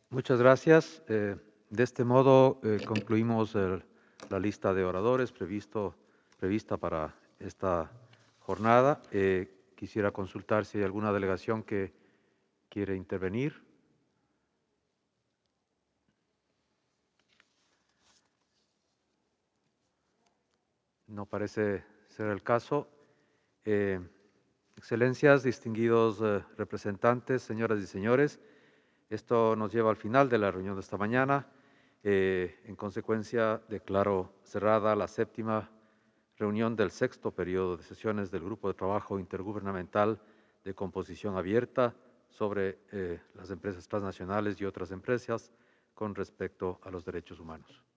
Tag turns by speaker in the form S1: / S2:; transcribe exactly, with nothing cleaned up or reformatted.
S1: Muchas gracias. Eh, de este modo eh, concluimos el- la lista de oradores previsto, prevista para esta jornada. Eh, quisiera consultar si hay alguna delegación que quiere intervenir. No parece ser el caso. Eh, Excelencias, distinguidos eh, representantes, señoras y señores, esto nos lleva al final de la reunión de esta mañana. Eh, en consecuencia, declaro cerrada la séptima reunión del sexto periodo de sesiones del Grupo de Trabajo Intergubernamental de Composición Abierta sobre eh, las empresas transnacionales y otras empresas con respecto a los derechos humanos.